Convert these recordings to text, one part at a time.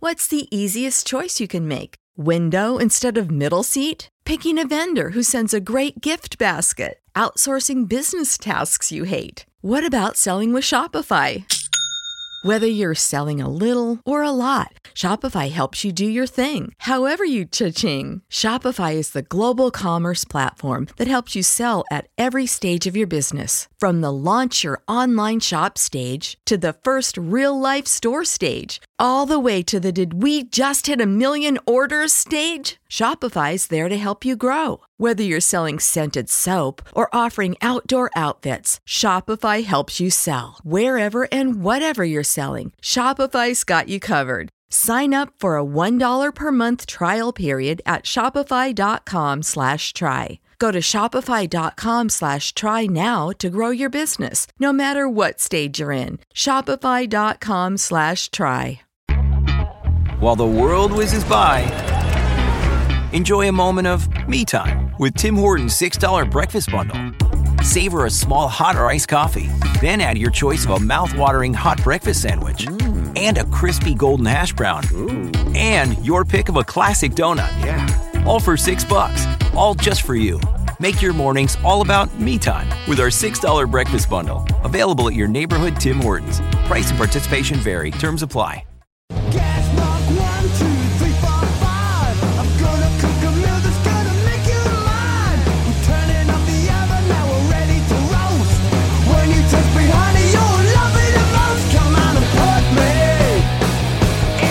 What's the easiest choice you can make? Window instead of middle seat? Picking a vendor who sends a great gift basket? Outsourcing business tasks you hate? What about selling with Shopify? Whether you're selling a little or a lot, Shopify helps you do your thing, however you cha-ching. Shopify is the global commerce platform that helps you sell at every stage of your business. From the launch your online shop stage to the first real-life store stage, all the way to the did we just hit a million orders stage. Shopify's there to help you grow. Whether you're selling scented soap or offering outdoor outfits, Shopify helps you sell. Wherever and whatever you're selling, Shopify's got you covered. Sign up for a $1 per month trial period at shopify.com/try. Go to shopify.com/try now to grow your business, no matter what stage you're in. Shopify.com/try. While the world whizzes by, enjoy a moment of me time with Tim Hortons $6 breakfast bundle. Savor a small hot or iced coffee, then add your choice of a mouth-watering hot breakfast sandwich and a crispy golden hash brown. Ooh. And your pick of a classic donut. Yeah. All for $6, all just for you. Make your mornings all about me time with our $6 breakfast bundle. Available at your neighborhood Tim Hortons. Price and participation vary. Terms apply. Gas mark 1, 2, 3, 4, 5. I'm gonna cook a meal that's gonna make you mine. We're turning up the oven, now we're ready to roast. When you touch me, honey, you'll love it the most. Come on and put me in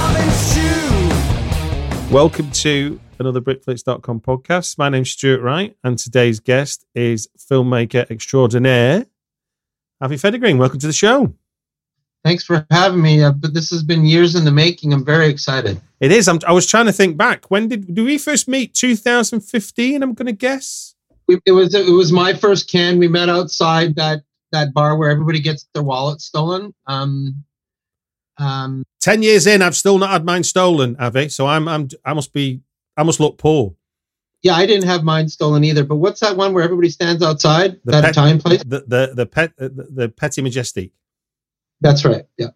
your loving shoe. Welcome to another BritFlix.com podcast. My name's Stuart Wright, and today's guest is filmmaker extraordinaire Avi Federgreen. Welcome to the show. Thanks for having me. But this has been years in the making. I'm very excited. It is. I was trying to think back. When did we first meet? 2015, I'm going to guess. It was my first Cannes. We met outside that bar where everybody gets their wallet stolen. 10 years in, I've still not had mine stolen, Avi. So I must look poor. Yeah, I didn't have mine stolen either. But what's that one where everybody stands outside? That Italian place? The Petit Majestic. That's right. Yeah.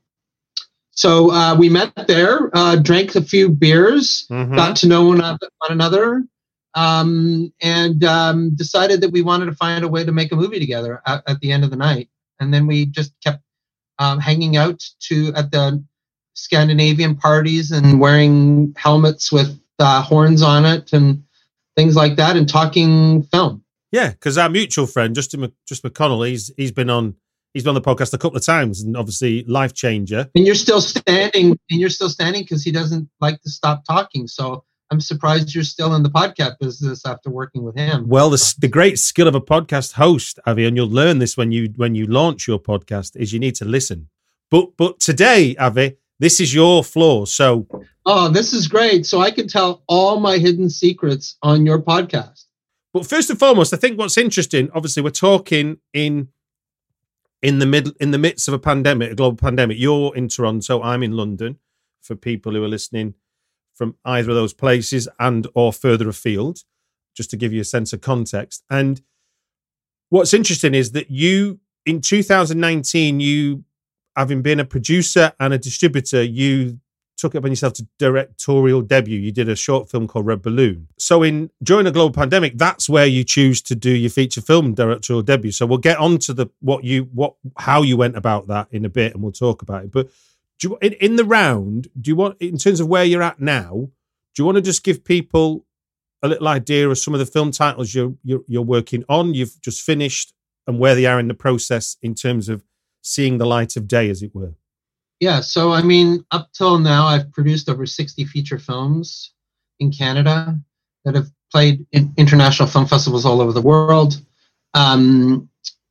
So we met there, drank a few beers, got to know one another, and decided that we wanted to find a way to make a movie together at the end of the night. And then we just kept hanging out at the Scandinavian parties and wearing helmets with horns on it and things like that, and talking film. Yeah, because our mutual friend Justin McConnell, he's been on the podcast a couple of times, and obviously life changer. And you're still standing because he doesn't like to stop talking. So I'm surprised you're still in the podcast business after working with him. Well, the great skill of a podcast host, Avi, and you'll learn this when you launch your podcast, is you need to listen. But today, Avi, this is your floor. So, this is great. So I can tell all my hidden secrets on your podcast. But first and foremost, I think what's interesting, obviously, we're talking in the midst of a pandemic, a global pandemic. You're in Toronto, I'm in London, for people who are listening from either of those places and or further afield, just to give you a sense of context. And what's interesting is that you, in 2019, you, having been a producer and a distributor, you took it upon yourself to directorial debut. You did a short film called Red Balloon. So during a global pandemic, that's where you choose to do your feature film directorial debut. So we'll get on to how you went about that in a bit, and we'll talk about it. But in the round, do you want, in terms of where you're at now, do you want to just give people a little idea of some of the film titles you're working on, you've just finished, and where they are in the process in terms of seeing the light of day, as it were? Yeah, so I mean, up till now, I've produced over 60 feature films in Canada that have played in international film festivals all over the world. And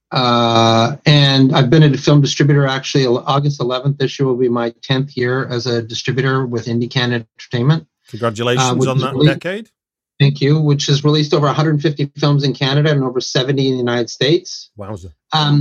I've been a film distributor, actually. August 11th this year will be my 10th year as a distributor with Indie Canada Entertainment. Congratulations on that decade. Thank you, which has released over 150 films in Canada and over 70 in the United States. Wowza.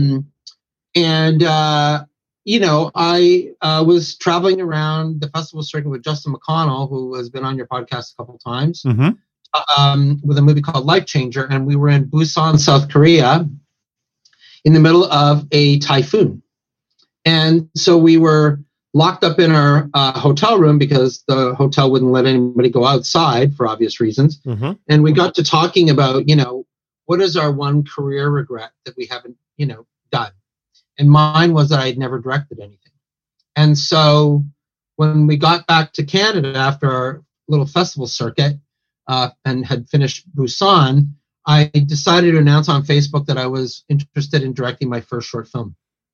I was traveling around the festival circuit with Justin McConnell, who has been on your podcast a couple of times, with a movie called Life Changer. And we were in Busan, South Korea, in the middle of a typhoon. And so we were locked up in our hotel room because the hotel wouldn't let anybody go outside for obvious reasons. Mm-hmm. And we got to talking about, what is our one career regret that we haven't, done? And mine was that I had never directed anything. And so when we got back to Canada after our little festival circuit and had finished Busan, I decided to announce on Facebook that I was interested in directing my first short film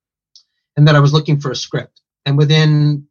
and that I was looking for a script. And within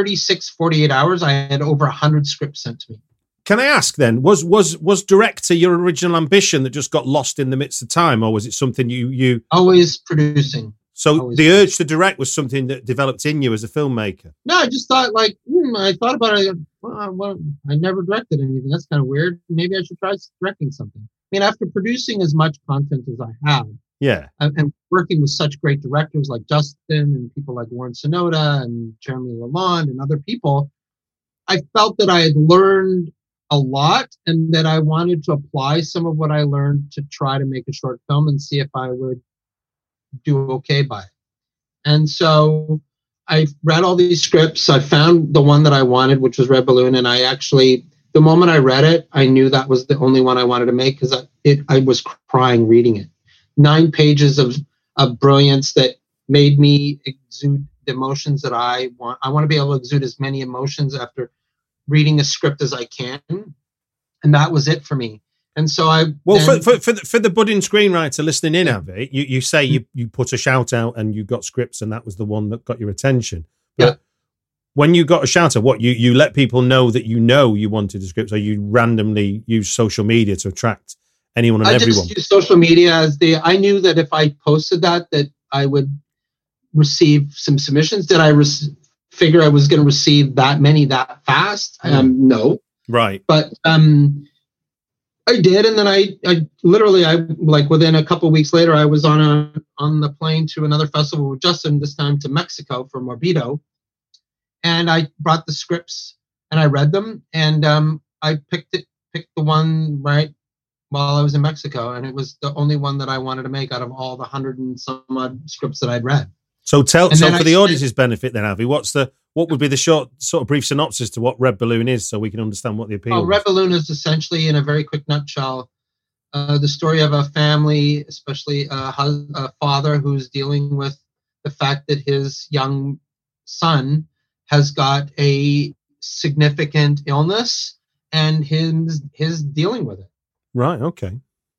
48 hours, I had over 100 scripts sent to me. Can I ask then, was director your original ambition that just got lost in the midst of time, or was it something you always producing? So always the urge to direct was something that developed in you as a filmmaker? No, I just thought I thought about it. Well, I never directed anything. That's kind of weird. Maybe I should try directing something. I mean, after producing as much content as I have, yeah, and working with such great directors like Justin and people like Warren Sonoda and Jeremy Lalonde and other people, I felt that I had learned a lot and that I wanted to apply some of what I learned to try to make a short film and see if I would do okay by it. And so I read all these scripts. I found the one that I wanted, which was Red Balloon. And I actually, the moment I read it, I knew that was the only one I wanted to make because I was crying reading it. 9 pages of brilliance that made me exude the emotions that I want. I want to be able to exude as many emotions after reading a script as I can. And that was it for me. And so for the budding screenwriter listening in, Avi, you say you put a shout out and you got scripts and that was the one that got your attention. But yeah. When you got a shout out, what you let people know that you wanted a script, or you randomly use social media to attract anyone and everyone? I just use social media as I knew that if I posted that I would receive some submissions. Did I figure I was going to receive that many that fast? No. Right. But I did, and then I literally like within a couple of weeks later, I was on the plane to another festival with Justin, this time to Mexico for Morbido, and I brought the scripts and I read them, and I picked the one right while I was in Mexico, and it was the only one that I wanted to make out of all the 100 and some odd scripts that I'd read. So for the audience's benefit then, Avi, what would be the short, sort of brief synopsis to what Red Balloon is, so we can understand what the appeal is? Red Balloon is essentially, in a very quick nutshell, the story of a family, especially a father who's dealing with the fact that his young son has got a significant illness and his dealing with it. Right, okay.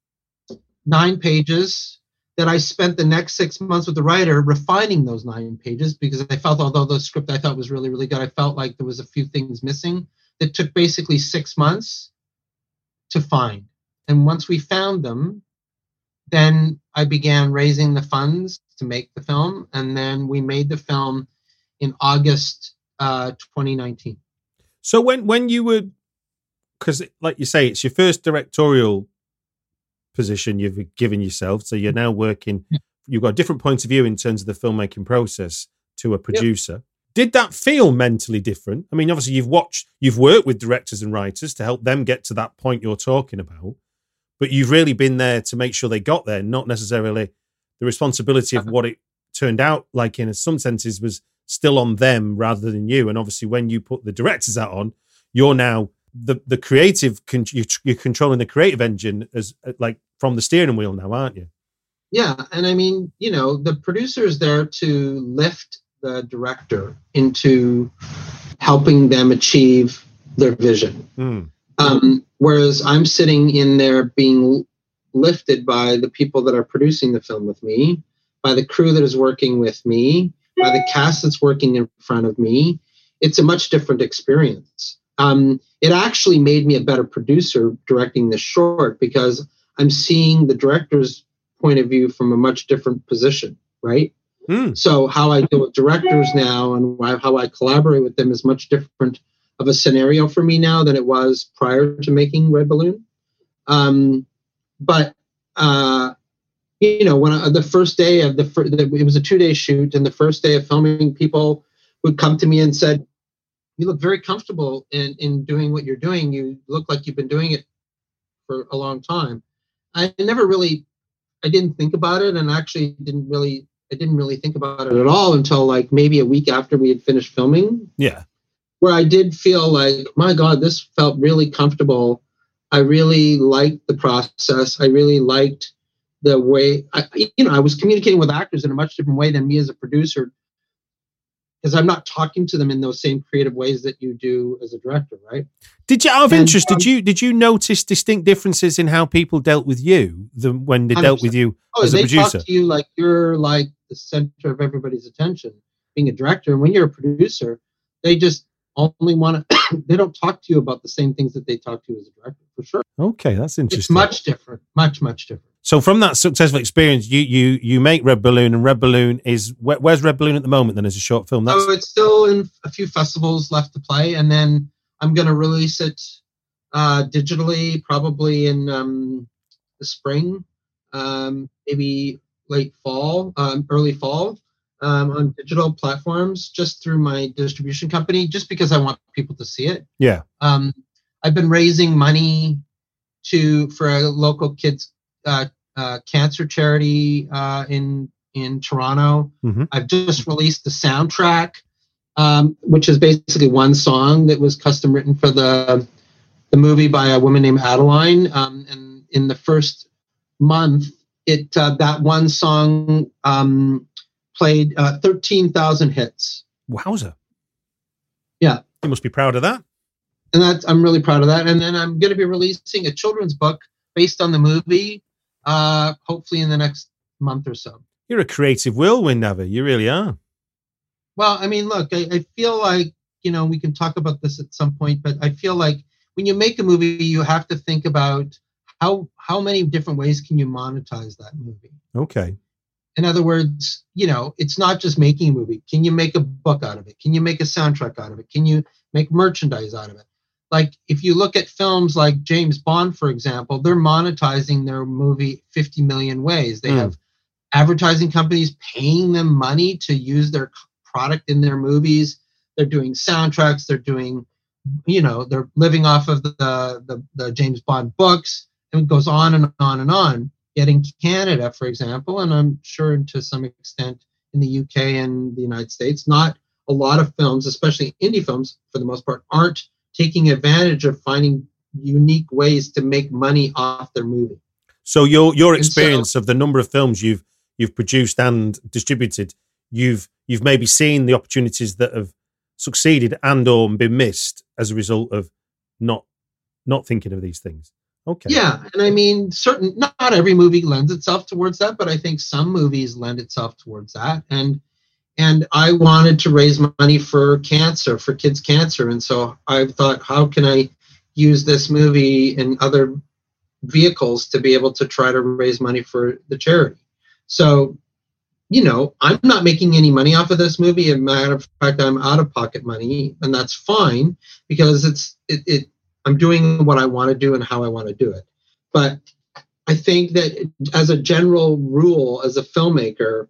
9 pages that I spent the next 6 months with the writer refining those 9 pages, because I felt, although the script I thought was really, really good, I felt like there was a few things missing that took basically 6 months to find. And once we found them, then I began raising the funds to make the film. And then we made the film in August 2019. So when you were, because like you say, it's your first directorial position you've given yourself, so you're now working, you've got a different point of view in terms of the filmmaking process to a producer. Yep. Did that feel mentally different? I mean, obviously you've worked with directors and writers to help them get to that point you're talking about, but you've really been there to make sure they got there, not necessarily the responsibility of what it turned out like in some senses was still on them rather than you. And obviously when you put the director's hat on, you're now the creative, you're controlling the creative engine as like from the steering wheel now, aren't you? Yeah. And I mean, the producer is there to lift the director into helping them achieve their vision. Whereas I'm sitting in there being lifted by the people that are producing the film with me, by the crew that is working with me, by the cast that's working in front of me. It's a much different experience. It actually made me a better producer directing this short, because I'm seeing the director's point of view from a much different position, right? So how I deal with directors now and how I collaborate with them is much different of a scenario for me now than it was prior to making Red Balloon. But when the first day of it was a 2-day shoot, and the first day of filming, people would come to me and said, "You look very comfortable in doing what you're doing. You look like you've been doing it for a long time." I didn't think about it, and actually didn't really I didn't really think about it at all until like maybe a week after we had finished filming. Yeah. Where I did feel like, my God, this felt really comfortable. I really liked the process. I really liked the way, I was communicating with actors in a much different way than me as a producer, because I'm not talking to them in those same creative ways that you do as a director, right? Did you, out of interest, did you notice distinct differences in how people dealt with you when they 100%. Dealt with you as a producer? They talk to you like you're like the center of everybody's attention, being a director. And when you're a producer, they just only want to, they don't talk to you about the same things that they talk to you as a director, for sure. Okay, that's interesting. It's much different, much different. So from that successful experience, you make Red Balloon, and Red Balloon is, where's Red Balloon at the moment then as a short film? So it's still in a few festivals left to play, and then I'm going to release it digitally probably in the spring, maybe late fall, early fall, on digital platforms, just through my distribution company, just because I want people to see it. Yeah. I've been raising money for a local kids cancer charity in Toronto. Mm-hmm. I've just released the soundtrack, which is basically one song that was custom written for the movie by a woman named Adeline. And in the first month, that one song played 13,000 hits. Wowza! Yeah, you must be proud of that. And I'm really proud of that. And then I'm going to be releasing a children's book based on the movie, hopefully in the next month or so. You're a creative whirlwind, Avi. You really are. Well, I mean, look, I feel like, we can talk about this at some point, but I feel like when you make a movie, you have to think about how many different ways can you monetize that movie? Okay. In other words, it's not just making a movie. Can you make a book out of it? Can you make a soundtrack out of it? Can you make merchandise out of it? Like, if you look at films like James Bond, for example, they're monetizing their movie 50 million ways. They have advertising companies paying them money to use their product in their movies. They're doing soundtracks. They're doing, they're living off of the James Bond books. And it goes on and on and on. Yet in Canada, for example, and I'm sure to some extent in the UK and the United States, not a lot of films, especially indie films, for the most part, aren't taking advantage of finding unique ways to make money off their movie. So your experience of the number of films you've produced and distributed, you've maybe seen the opportunities that have succeeded and or been missed as a result of not thinking of these things. Okay. Yeah, and I mean, not every movie lends itself towards that, but I think some movies lend itself towards that. And I wanted to raise money for cancer, for kids' cancer. And so I thought, how can I use this movie and other vehicles to be able to try to raise money for the charity? So, I'm not making any money off of this movie. As a matter of fact, I'm out of pocket money, and that's fine because I'm doing what I want to do and how I want to do it. But I think that as a general rule, as a filmmaker,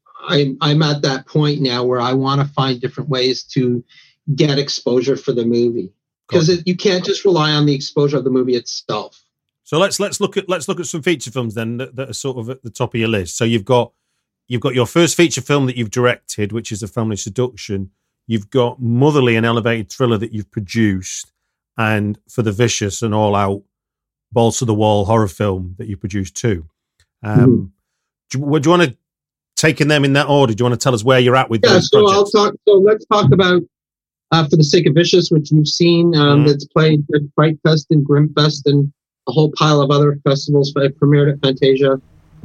I'm at that point now where I want to find different ways to get exposure for the movie, because you can't just rely on the exposure of the movie itself. So let's look at some feature films then that are sort of at the top of your list. So you've got your first feature film that you've directed, which is A Family Seduction. You've got Motherly, an elevated thriller that you've produced, and For the Vicious, an all-out balls to the wall horror film that you produced too. Do you want to take them in that order? Do you want to tell us where you're at with those projects? So let's talk about For the Sake of Vicious, which you've seen. That's played at Fright Fest and Grimfest and a whole pile of other festivals. It premiered at Fantasia.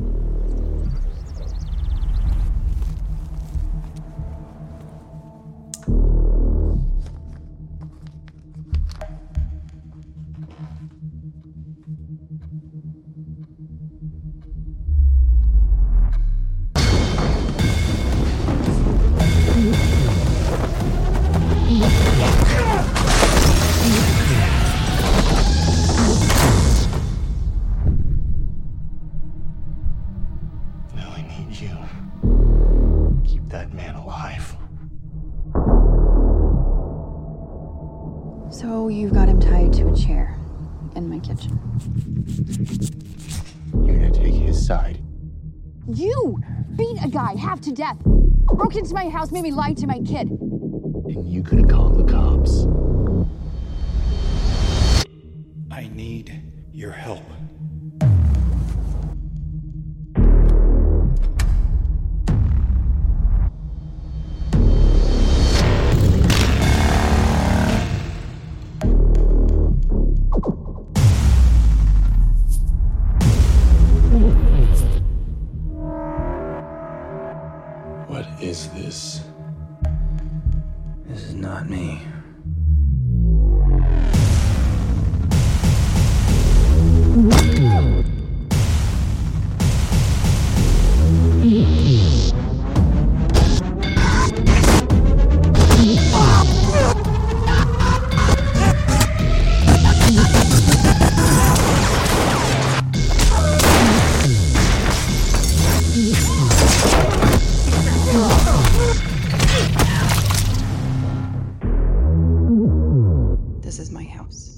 So you've got him tied to a chair in my kitchen. You're gonna take his side. You beat a guy half to death, broke into my house, made me lie to my kid. And you could have called the cops. I need your help. What is this? This is not me. This is my house.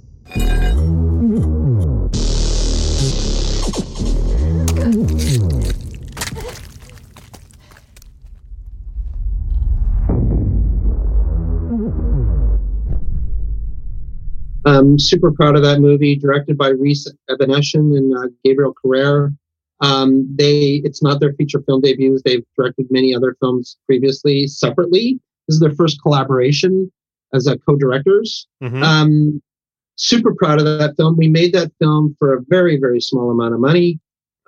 I'm super proud of that movie, directed by Reese Ebeneshan and Gabriel Carrere. It's not their feature film debuts. They've directed many other films previously separately. This is their first collaboration as co-directors. Mm-hmm. Super proud of that film. We made that film for a very, very small amount of money.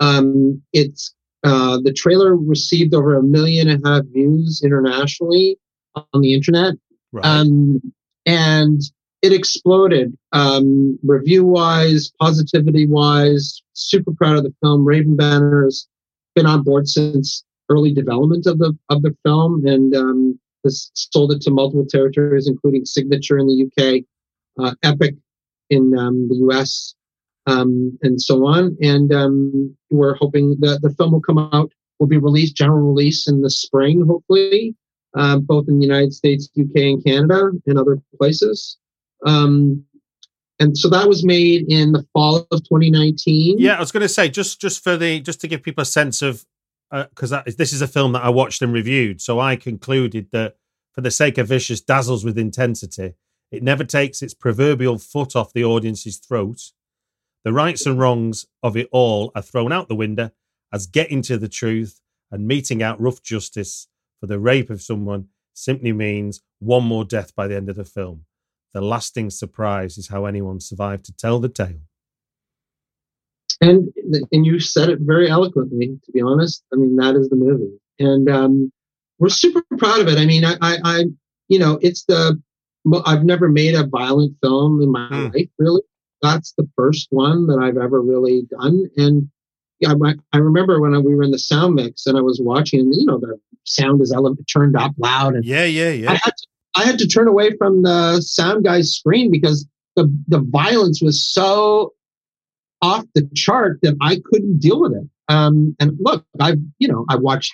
The trailer received over 1.5 million views internationally on the internet. Right. And it exploded review-wise, positivity-wise. Super proud of the film. Raven Banner has been on board since early development of the film, and has sold it to multiple territories, including Signature in the UK, Epic in the US, and so on. And we're hoping that the film will be released, general release in the spring, hopefully, both in the United States, UK, and Canada, and other places. And so that was made in the fall of 2019. Yeah, I was going to say, just to give people a sense of, because this is a film that I watched and reviewed, so I concluded that For the Sake of Vicious dazzles with intensity. It never takes its proverbial foot off the audience's throat. The rights and wrongs of it all are thrown out the window as getting to the truth and meting out rough justice for the rape of someone simply means one more death by the end of the film. The lasting surprise is how anyone survived to tell the tale. And you said it very eloquently, to be honest. I mean, that is the movie. And we're super proud of it. I mean, I've never made a violent film in my life, really. That's the first one that I've ever really done. And yeah, I remember when we were in the sound mix and I was watching, and the sound is turned up loud. And yeah. I had to turn away from the sound guy's screen because the violence was so off the chart that I couldn't deal with it. And look, I watched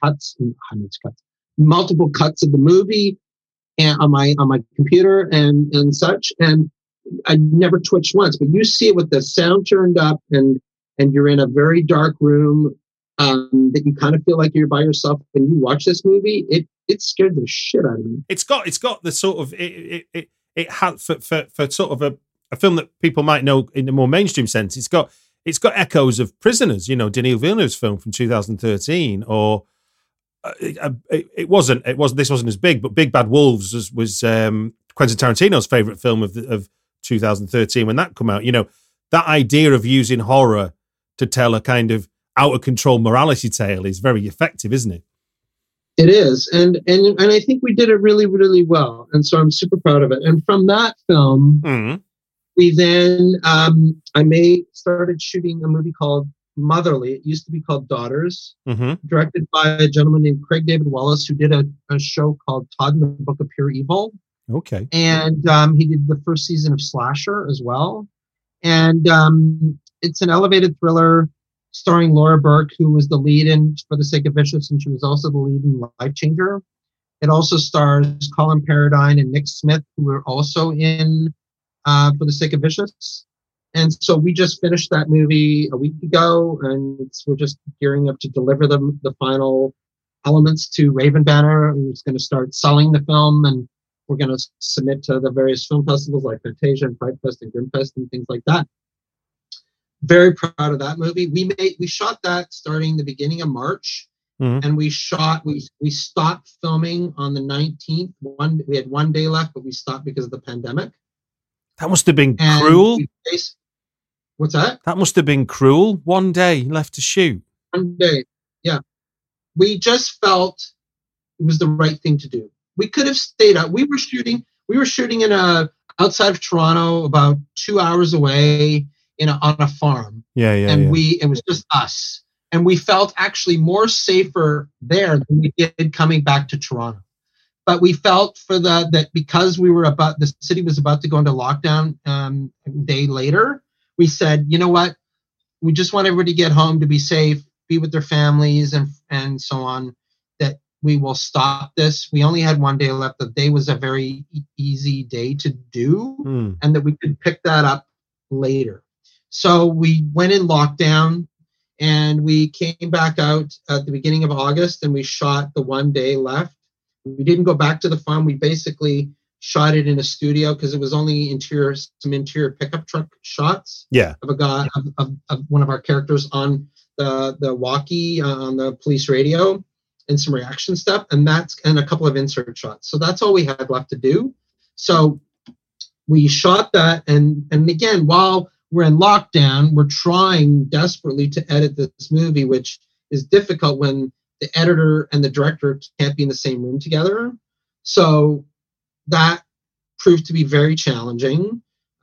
multiple cuts of the movie and on my computer and such, and I never twitched once. But you see it with the sound turned up, and you're in a very dark room that you kind of feel like you're by yourself when you watch this movie. It scared the shit out of me. It's got the sort of it had for sort of a film that people might know in the more mainstream sense. It's got echoes of Prisoners, Denis Villeneuve's film from 2013, or this wasn't as big, but Big Bad Wolves was Quentin Tarantino's favorite film of 2013 when that came out. That idea of using horror to tell a kind of out of control morality tale is very effective, isn't it? It is, and I think we did it really, really well, and so I'm super proud of it. And from that film, we then started shooting a movie called Motherly. It used to be called Daughters, directed by a gentleman named Craig David Wallace, who did a show called Todd and the Book of Pure Evil. Okay, and he did the first season of Slasher as well, and it's an elevated thriller starring Laura Burke, who was the lead in For the Sake of Vicious, and she was also the lead in Life Changer. It also stars Colin Paradine and Nick Smith, who were also in For the Sake of Vicious. And so we just finished that movie a week ago, and we're just gearing up to deliver the final elements to Raven Banner, who's going to start selling the film, and we're going to submit to the various film festivals like Fantasia and Fright Fest and Grimfest and things like that. Very proud of that movie. We shot that starting the beginning of March, and we stopped filming on the 19th. We had 1 day left, but we stopped because of the pandemic. That must have been cruel. What's that? That must have been cruel. 1 day left to shoot. 1 day, yeah. We just felt it was the right thing to do. We could have stayed out. We were shooting in outside of Toronto, about 2 hours away, on a farm. And it was just us, and we felt actually more safer there than we did coming back to Toronto. But we felt that because the city was about to go into lockdown a day later, we said, you know what, we just want everybody to get home, to be safe, be with their families, and so on, that we will stop this. We only had 1 day left. The day was a very easy day to do, and that we could pick that up later. So we went in lockdown, and we came back out at the beginning of August, and we shot the 1 day left. We didn't go back to the farm. We basically shot it in a studio because it was only some interior pickup truck shots of a guy, of one of our characters on the walkie on the police radio, and some reaction stuff, and a couple of insert shots. So that's all we had left to do. So we shot that, and again, while we're in lockdown, we're trying desperately to edit this movie, which is difficult when the editor and the director can't be in the same room together. So that proved to be very challenging.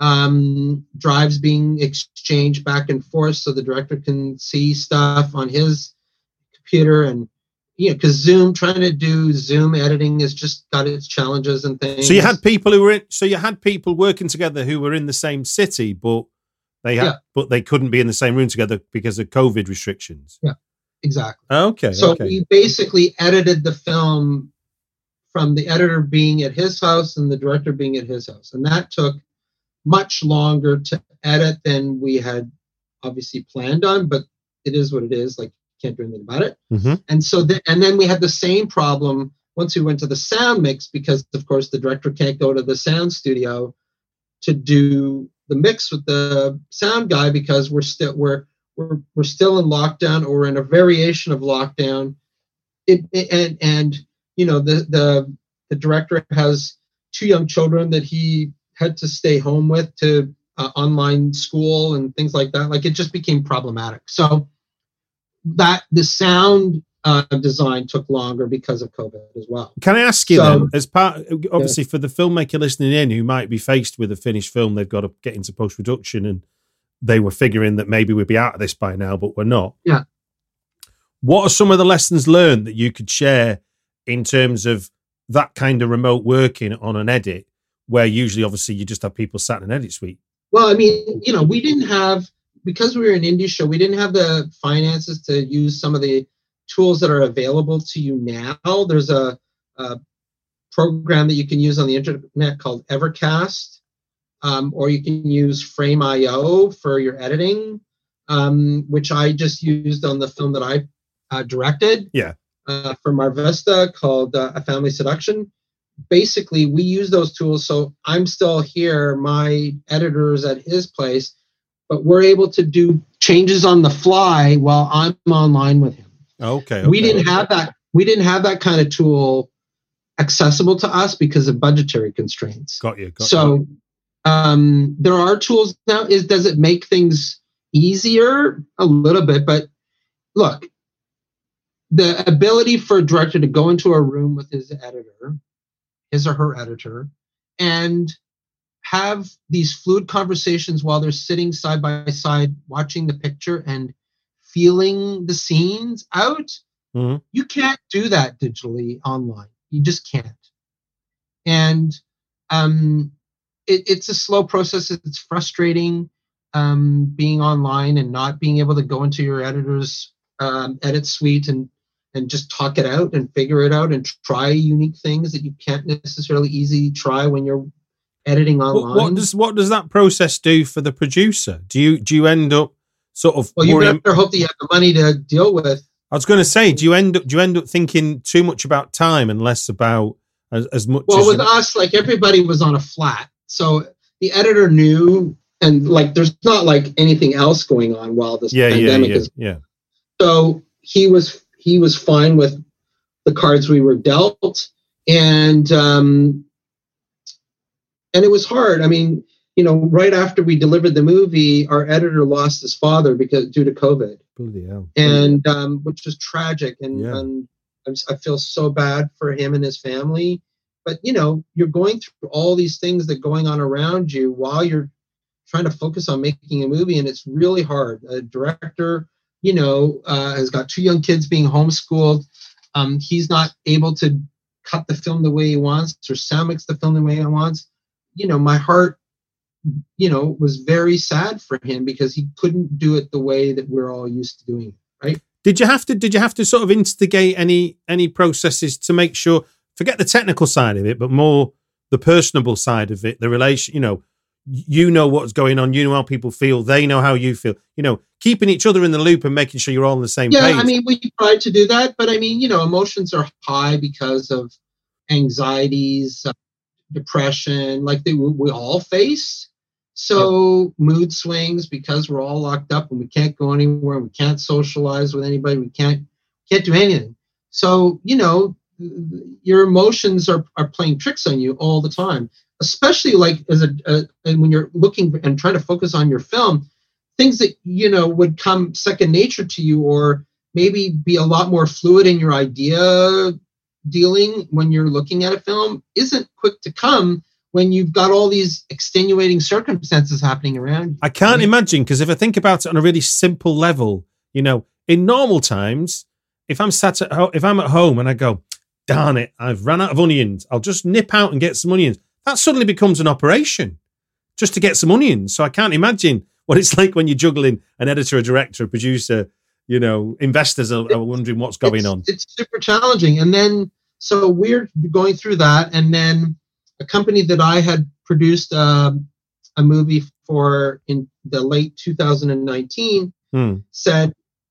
Drives being exchanged back and forth so the director can see stuff on his computer, and because trying to do Zoom editing has just got its challenges and things. So you had people working together who were in the same city, but they couldn't be in the same room together because of COVID restrictions. Yeah, exactly. Okay. So we basically edited the film from the editor being at his house and the director being at his house, and that took much longer to edit than we had obviously planned on, but it is what it is. Like, can't do anything about it. And so, and then we had the same problem once we went to the sound mix, because of course the director can't go to the sound studio to do the mix with the sound guy because we're still in lockdown, or we're in a variation of lockdown. The director has 2 young children that he had to stay home with to online school and things like that. Like, it just became problematic. So that the sound design took longer because of COVID as well. Can I ask you then, as part, obviously for the filmmaker listening in who might be faced with a finished film, they've got to get into post-production, and they were figuring that maybe we'd be out of this by now, but we're not. Yeah. What are some of the lessons learned that you could share in terms of that kind of remote working on an edit, where usually obviously you just have people sat in an edit suite? Well, I mean, we didn't have, because we were an indie show, we didn't have the finances to use some of the tools that are available to you now. There's a program that you can use on the internet called Evercast, or you can use Frame.io for your editing, which I just used on the film that I directed for Mar Vista, called A Family Seduction. Basically, we use those tools. So I'm still here, my editor's at his place, but we're able to do changes on the fly while I'm online with him. Okay. We didn't have that. We didn't have that kind of tool accessible to us because of budgetary constraints. Got you. So there are tools now. Does it make things easier? A little bit, but look, the ability for a director to go into a room with his or her editor, and have these fluid conversations while they're sitting side by side, watching the picture and feeling the scenes out. Mm-hmm. You can't do that digitally online. You just can't. And it's a slow process. It's frustrating being online and not being able to go into your editor's edit suite and just talk it out and figure it out and try unique things that you can't necessarily easily try when you're editing online. What does that process do for the producer? Do you end up sort of? Well, you better hope that you have the money to deal with. I was going to say, do you end up thinking too much about time and less about as much? Well, with us, like everybody was on a flat, so the editor knew, and like there's not like anything else going on while this pandemic is. Yeah. So he was fine with the cards we were dealt, and it was hard. I mean, right after we delivered the movie, our editor lost his father due to COVID. Bloody hell. And which was tragic, and I feel so bad for him and his family. But you're going through all these things that are going on around you while you're trying to focus on making a movie, and it's really hard. A director, has got 2 young kids being homeschooled. He's not able to cut the film the way he wants, or sound mix the film the way he wants. My heart, was very sad for him because he couldn't do it the way that we're all used to doing it, right? Did you have to sort of instigate any processes to make sure, forget the technical side of it, but more the personable side of it, the relation, what's going on, how people feel, they know how you feel, keeping each other in the loop and making sure you're all on the same page. Yeah, I mean, we tried to do that, but I mean, emotions are high because of anxieties, depression, like we all face. So mood swings because we're all locked up and we can't go anywhere. We can't socialize with anybody. We can't do anything. So, your emotions are playing tricks on you all the time, especially like and when you're looking and trying to focus on your film, things that, would come second nature to you, or maybe be a lot more fluid in your idea dealing when you're looking at a film, isn't quick to come when you've got all these extenuating circumstances happening around you. I can't imagine, because if I think about it on a really simple level, in normal times, if I'm at home and I go, darn it, I've run out of onions, I'll just nip out and get some onions. That suddenly becomes an operation just to get some onions. So I can't imagine what it's like when you're juggling an editor, a director, a producer, investors are wondering what's going on. It's super challenging. And then, so we're going through that. And then a company that I had produced a movie for in the late 2019 said,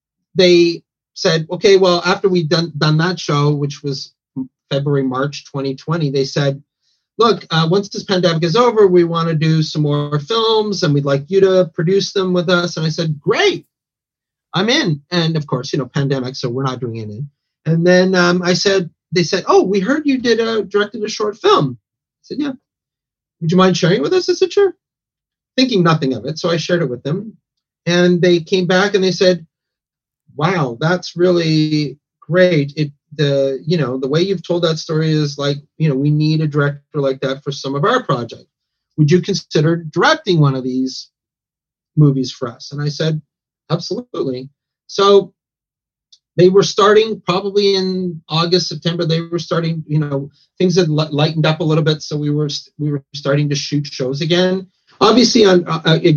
okay, well, after we'd done that show, which was February, March 2020, they said, look, once this pandemic is over, we want to do some more films and we'd like you to produce them with us. And I said, great, I'm in. And of course, pandemic, so we're not doing it. And then they said, oh, we heard you directed a short film. I said, yeah. Would you mind sharing it with us? I said, sure. Thinking nothing of it. So I shared it with them. And they came back and they said, wow, that's really great. The way you've told that story is like, we need a director like that for some of our project. Would you consider directing one of these movies for us? And I said, absolutely. So they were starting probably in August, September. They were starting, things had lightened up a little bit. So we were starting to shoot shows again. Obviously on,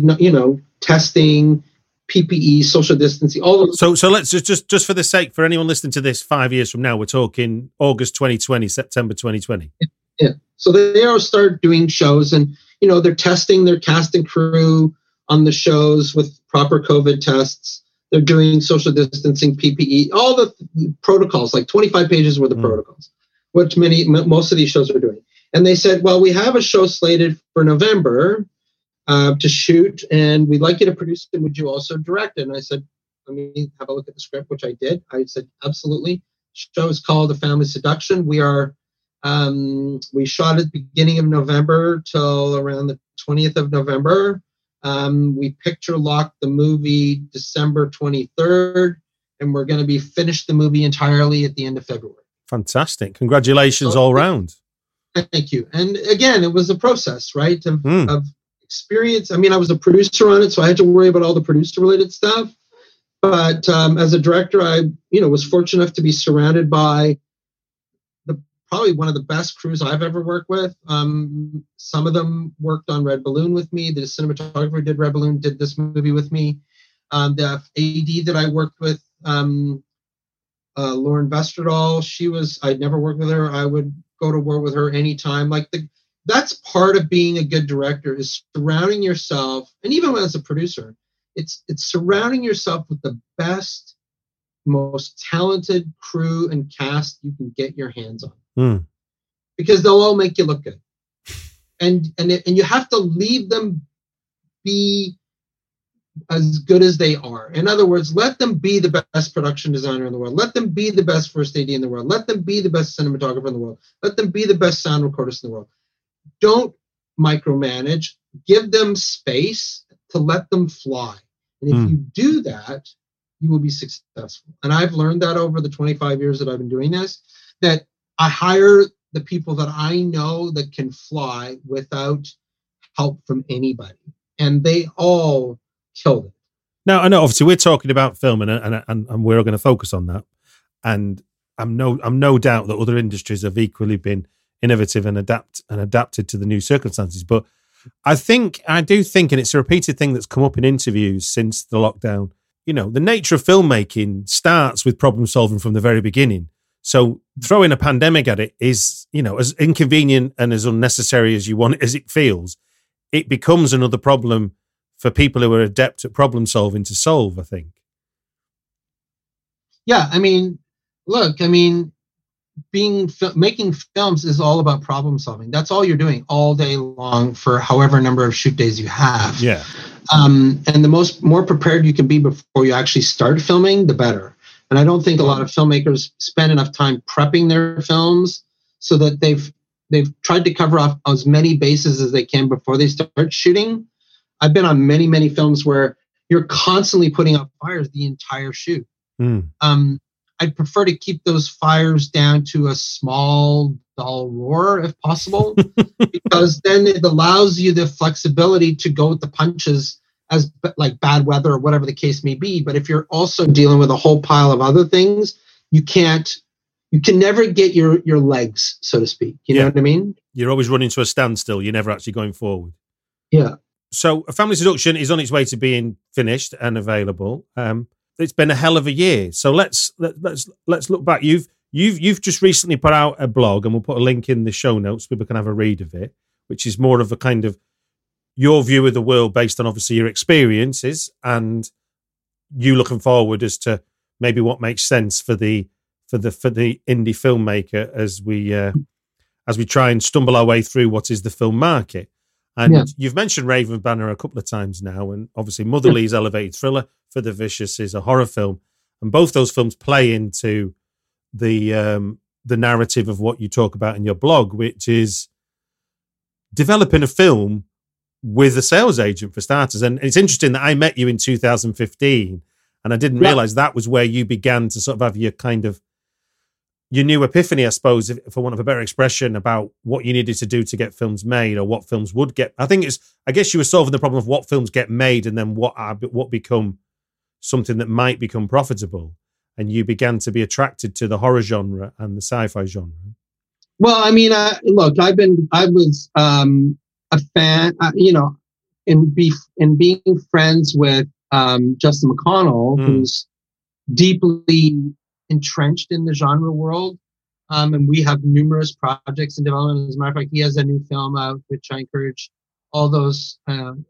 testing, PPE, social distancing, all of So let's just for the sake, for anyone listening to this 5 years from now, we're talking August 2020, September 2020. Yeah. So they all start doing shows and, they're testing their cast and crew on the shows with proper COVID tests. They're doing social distancing, PPE, all the protocols, like 25 pages worth of protocols, which most of these shows are doing. And they said, well, we have a show slated for November to shoot, and we'd like you to produce it. Would you also direct it? And I said, let me have a look at the script, which I did. I said, absolutely. The show is called The Family Seduction. We shot at the beginning of November till around the 20th of November. We picture locked the movie December 23rd, and we're going to be finished the movie entirely at the end of February. Fantastic. Congratulations all round. Thank you. And again, it was a process, right, of experience. I mean, I was a producer on it, so I had to worry about all the producer-related stuff. But as a director, I, was fortunate enough to be surrounded by probably one of the best crews I've ever worked with. Some of them worked on Red Balloon with me. The cinematographer did Red Balloon, did this movie with me. The AD that I worked with, Lauren Vesterdahl, I'd never worked with her. I would go to war with her anytime. Like that's part of being a good director, is surrounding yourself, and even as a producer, it's surrounding yourself with the best, most talented crew and cast you can get your hands on, because they'll all make you look good, and you have to leave them be as good as they are. In other words, let them be the best production designer in the world. Let them be the best first AD in the world. Let them be the best cinematographer in the world. Let them be the best sound recordist in the world. Don't micromanage. Give them space to let them fly. And if you do that, you will be successful. And I've learned that over the 25 years that I've been doing this, that I hire the people that I know that can fly without help from anybody. And they all killed it. Now, I know obviously we're talking about film and we're going to focus on that. And I'm no doubt that other industries have equally been innovative and adapted to the new circumstances. But I do think, and it's a repeated thing that's come up in interviews since the lockdown, you know, the nature of filmmaking starts with problem solving from the very beginning. So throwing a pandemic at it is, you know, as inconvenient and as unnecessary as as it feels, it becomes another problem for people who are adept at problem solving to solve, I think. Yeah, I mean, look, I mean, making films is all about problem solving. That's all you're doing all day long for however number of shoot days you have. Yeah. And the more prepared you can be before you actually start filming, the better. And I don't think a lot of filmmakers spend enough time prepping their films so that they've tried to cover off as many bases as they can before they start shooting. I've been on many, many films where you're constantly putting out fires the entire shoot. I'd prefer to keep those fires down to a small, dull roar if possible, because then it allows you the flexibility to go with the punches as like bad weather or whatever the case may be. But if you're also dealing with a whole pile of other things, you can never get your legs, so to speak. You know what I mean? You're always running to a standstill. You're never actually going forward. Yeah. So A Family Seduction is on its way to being finished and available. It's been a hell of a year. So let's look back. You've just recently put out a blog, and we'll put a link in the show notes so people can have a read of it, which is more of a kind of your view of the world based on obviously your experiences and you looking forward as to maybe what makes sense for the indie filmmaker as we try and stumble our way through what is the film market. And you've mentioned Raven Banner a couple of times now, and obviously Motherly's elevated thriller For the Vicious is a horror film, and both those films play into the narrative of what you talk about in your blog, which is developing a film with a sales agent for starters. And it's interesting that I met you in 2015, and I didn't realize that was where you began to sort of have your kind of your new epiphany, I suppose, for want of a better expression, about what you needed to do to get films made or what films would get. I guess you were solving the problem of what films get made and then what become something that might become profitable. And you began to be attracted to the horror genre and the sci-fi genre. Well, I mean, look, I was a fan, in being friends with Justin McConnell, who's deeply entrenched in the genre world. And we have numerous projects in development. As a matter of fact, he has a new film out, which I encourage all those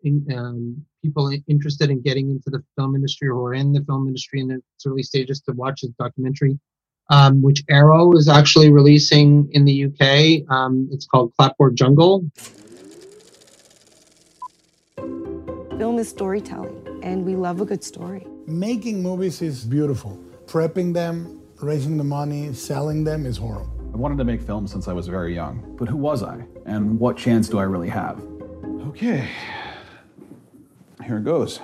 people interested in getting into the film industry or in the film industry in its early stages to watch his documentary, which Arrow is actually releasing in the UK. It's called Clapboard Jungle. Film is storytelling, and we love a good story. Making movies is beautiful. Prepping them, raising the money, selling them is horrible. I wanted to make films since I was very young, but who was I? And what chance do I really have? Okay, here it goes.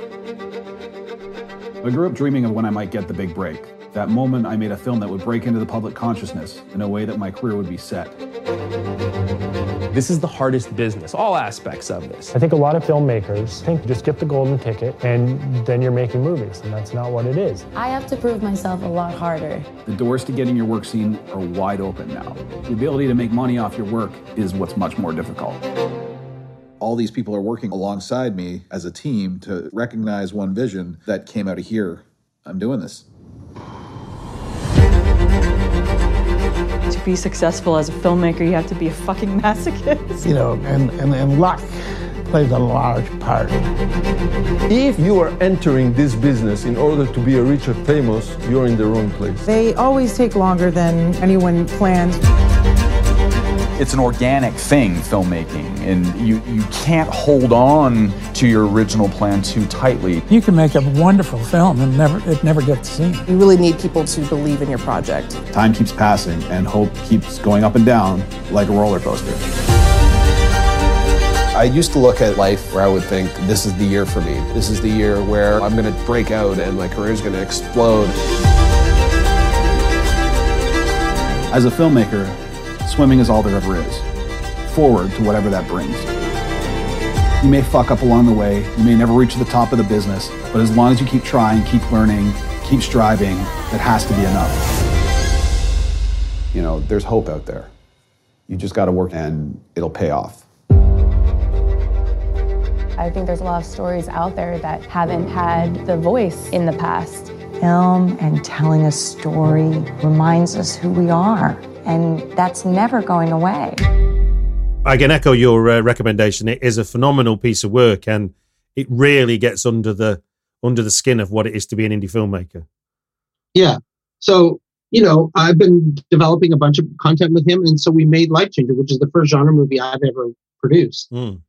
I grew up dreaming of when I might get the big break. That moment I made a film that would break into the public consciousness in a way that my career would be set. This is the hardest business, all aspects of this. I think a lot of filmmakers think just get the golden ticket and then you're making movies, and that's not what it is. I have to prove myself a lot harder. The doors to getting your work seen are wide open now. The ability to make money off your work is what's much more difficult. All these people are working alongside me as a team to recognize one vision that came out of here. I'm doing this. To to be successful as a filmmaker, you have to be a fucking masochist. You know, and luck plays a large part. If you are entering this business in order to be a rich or famous, you're in the wrong place. They always take longer than anyone planned. It's an organic thing, filmmaking, and you can't hold on to your original plan too tightly. You can make a wonderful film and it never gets seen. You really need people to believe in your project. Time keeps passing and hope keeps going up and down like a roller coaster. I used to look at life where I would think, this is the year for me. This is the year where I'm going to break out and my career is going to explode. As a filmmaker, swimming is all there ever is. Forward to whatever that brings. You may fuck up along the way, you may never reach the top of the business, but as long as you keep trying, keep learning, keep striving, that has to be enough. You know, there's hope out there. You just got to work and it'll pay off. I think there's a lot of stories out there that haven't had the voice in the past. Film and telling a story reminds us who we are, and that's never going away. I can echo your recommendation. It is a phenomenal piece of work, and it really gets under the skin of what it is to be an indie filmmaker. Yeah. So, you know, I've been developing a bunch of content with him, and so we made Life Changer, which is the first genre movie I've ever produced. And,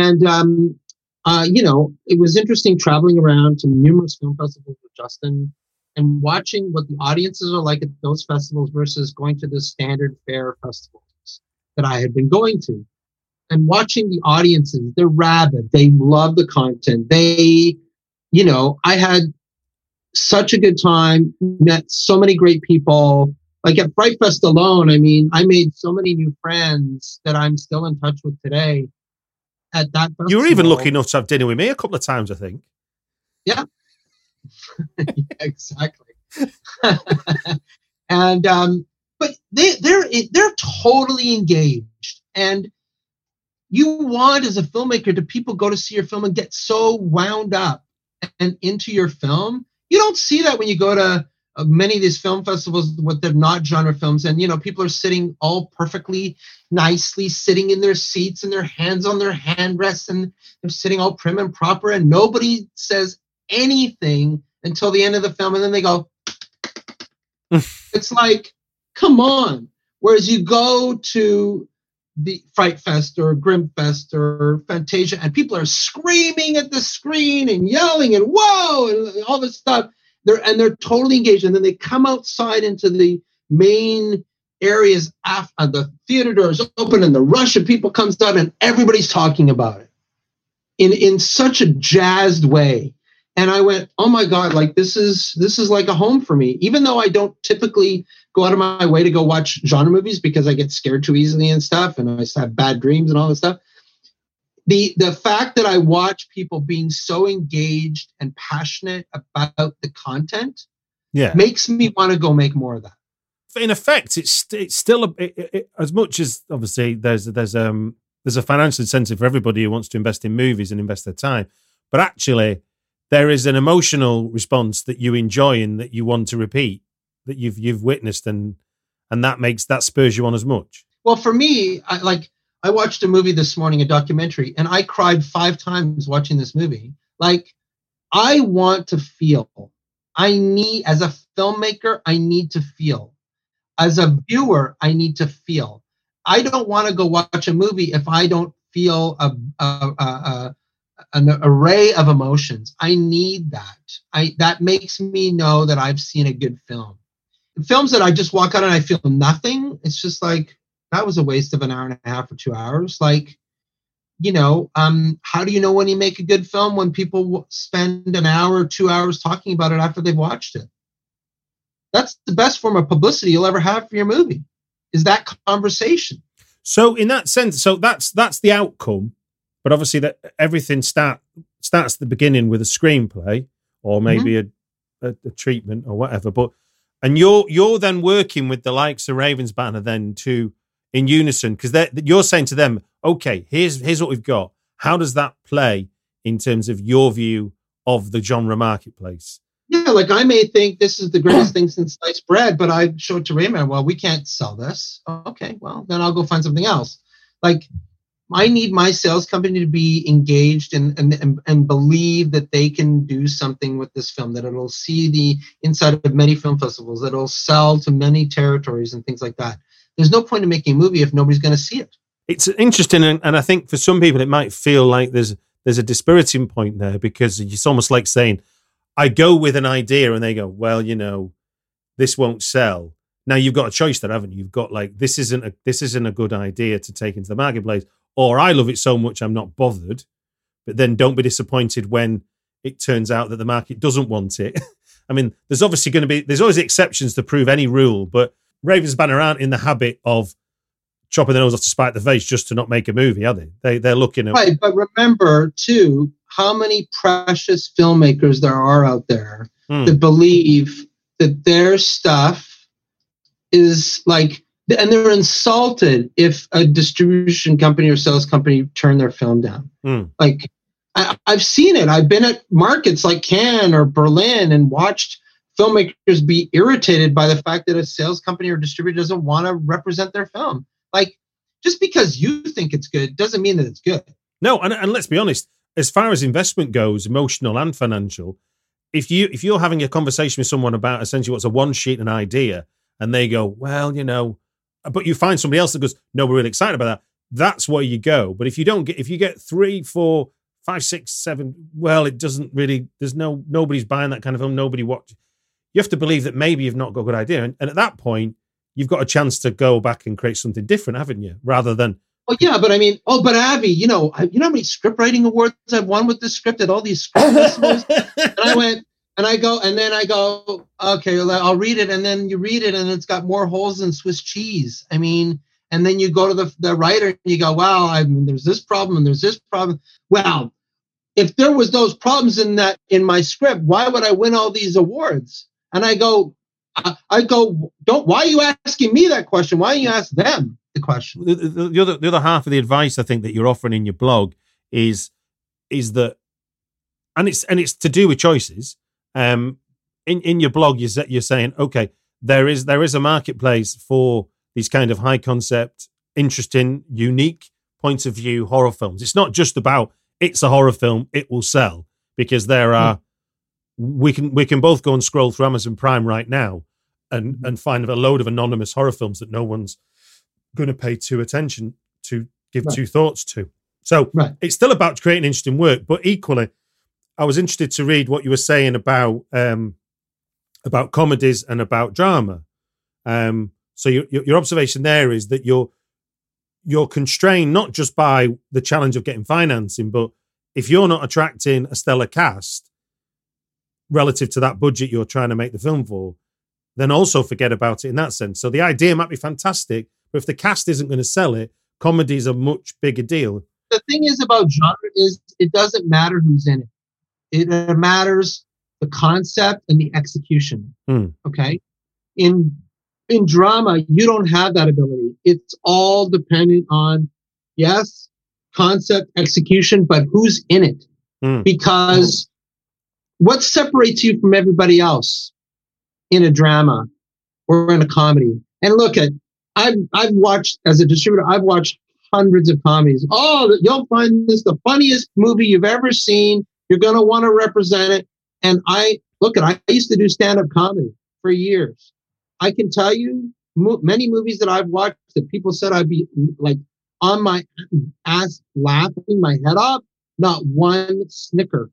you know, it was interesting traveling around to numerous film festivals with Justin and watching what the audiences are like at those festivals versus going to the standard fare festivals that I had been going to. And watching the audiences, they're rabid. They love the content. They, you know, I had such a good time, met so many great people. Like at Fright Fest alone, I mean, I made so many new friends that I'm still in touch with today. At that festival. You were even lucky enough to have dinner with me a couple of times, I think. Yeah. Yeah, exactly. And but they're totally engaged, and you want as a filmmaker to people go to see your film and get so wound up and into your film. You don't see that when you go to many of these film festivals with they're not genre films, and you know people are sitting all perfectly nicely sitting in their seats and their hands on their hand rests, and they're sitting all prim and proper, and nobody says anything until the end of the film, and then they go it's like, come on. Whereas you go to the Fright Fest or Grimm Fest or Fantasia and people are screaming at the screen and yelling and whoa and all this stuff. They're totally engaged, and then they come outside into the main areas after the theater doors open and the rush of people comes down and everybody's talking about it in such a jazzed way. And I went, oh my God, like this is like a home for me. Even though I don't typically go out of my way to go watch genre movies because I get scared too easily and stuff, and I have bad dreams and all this stuff. The fact that I watch people being so engaged and passionate about the content makes me want to go make more of that. In effect, it's still as much as obviously there's a financial incentive for everybody who wants to invest in movies and invest their time, but actually there is an emotional response that you enjoy and that you want to repeat, that you've witnessed, and that spurs you on as much. Well, for me, I watched a movie this morning, a documentary, and I cried 5 times watching this movie. Like, I want to feel. As a filmmaker, I need to feel. As a viewer, I need to feel. I don't want to go watch a movie if I don't feel an array of emotions. I need that. That makes me know that I've seen a good film. The films that I just walk out and I feel nothing, it's just like, that was a waste of an hour and a half or 2 hours. Like, you know, how do you know when you make a good film? When people spend an hour or 2 hours talking about it after they've watched it. That's the best form of publicity you'll ever have for your movie, is that conversation. So in that sense, that's the outcome. But obviously that everything starts at the beginning with a screenplay or maybe a treatment or whatever. And you're then working with the likes of Ravensbanner then in unison, because you're saying to them, okay, here's what we've got. How does that play in terms of your view of the genre marketplace? Yeah, like I may think this is the greatest thing since sliced bread, but I show it to Raymond. Well, we can't sell this. Okay, well, then I'll go find something else. Like, I need my sales company to be engaged and believe that they can do something with this film, that it'll see the inside of many film festivals, that it'll sell to many territories and things like that. There's no point in making a movie if nobody's going to see it. It's interesting, and I think for some people it might feel like there's a dispiriting point there, because it's almost like saying, I go with an idea and they go, well, this won't sell. Now you've got a choice there, haven't you? You've got like, this isn't a good idea to take into the marketplace, or I love it so much I'm not bothered. But then don't be disappointed when it turns out that the market doesn't want it. I mean, there's always exceptions to prove any rule, but Ravensbanner aren't in the habit of chopping their nose off to spite the face just to not make a movie, are they? They're looking at... Right, but remember, too, how many precious filmmakers there are out there that believe that their stuff is like... And they're insulted if a distribution company or sales company turn their film down. Like, I've seen it. I've been at markets like Cannes or Berlin and watched filmmakers be irritated by the fact that a sales company or distributor doesn't want to represent their film. Like, just because you think it's good doesn't mean that it's good. No, and let's be honest, as far as investment goes, emotional and financial, if you're having a conversation with someone about essentially what's a one sheet, an idea, and they go, well, but you find somebody else that goes, no, we're really excited about that, that's where you go. But if you get 3, 4, 5, 6, 7, well, it doesn't really, nobody's buying that kind of film, nobody watches. You have to believe that maybe you've not got a good idea. And at that point, you've got a chance to go back and create something different, haven't you? Rather than... Oh, yeah, but I mean, but Avi, you know how many script writing awards I've won with this script at all these script festivals? And I go, okay, well, I'll read it. And then you read it and it's got more holes than Swiss cheese. I mean, and then you go to the writer and you go, wow, there's this problem and there's this problem. Well, if there was those problems in my script, why would I win all these awards? And I go, why are you asking me that question? Why don't you ask them the question? The other half of the advice I think that you're offering in your blog is that, and it's to do with choices. In your blog, you're saying, okay, there is a marketplace for these kind of high concept, interesting, unique points of view horror films. It's not just about it's a horror film, it will sell, because there are. We can both go and scroll through Amazon Prime right now and find a load of anonymous horror films that no one's going to pay attention to, give two thoughts to. So it's still about creating interesting work, but equally, I was interested to read what you were saying about comedies and about drama. So your observation there is that you're constrained not just by the challenge of getting financing, but if you're not attracting a stellar cast relative to that budget you're trying to make the film for, then also forget about it in that sense. So the idea might be fantastic, but if the cast isn't going to sell it, comedy is a much bigger deal. The thing is about genre is it doesn't matter who's in it. It matters the concept and the execution. Okay? In drama, you don't have that ability. It's all dependent on, yes, concept, execution, but who's in it? Because what separates you from everybody else in a drama or in a comedy? And look I've watched, as a distributor, I've watched hundreds of comedies. Oh, you'll find this the funniest movie you've ever seen. You're going to want to represent it. And I used to do stand-up comedy for years. I can tell you many movies that I've watched that people said I'd be like on my ass laughing my head off, not one snicker.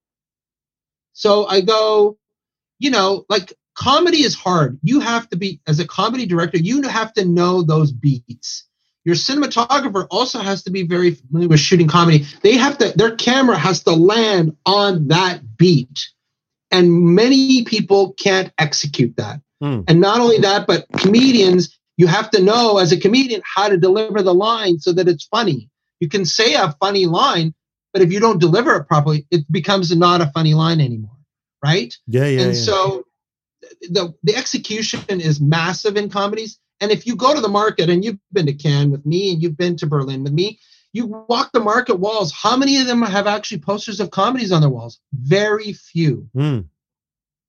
So I go, like comedy is hard. You have to be, as a comedy director, you have to know those beats. Your cinematographer also has to be very familiar with shooting comedy. Their camera has to land on that beat. And many people can't execute that. And not only that, but comedians, you have to know as a comedian how to deliver the line so that it's funny. You can say a funny line, but if you don't deliver it properly, it becomes not a funny line anymore. Right? Yeah. So the execution is massive in comedies. And if you go to the market, and you've been to Cannes with me, and you've been to Berlin with me, you walk the market walls. How many of them have actually posters of comedies on their walls? Very few.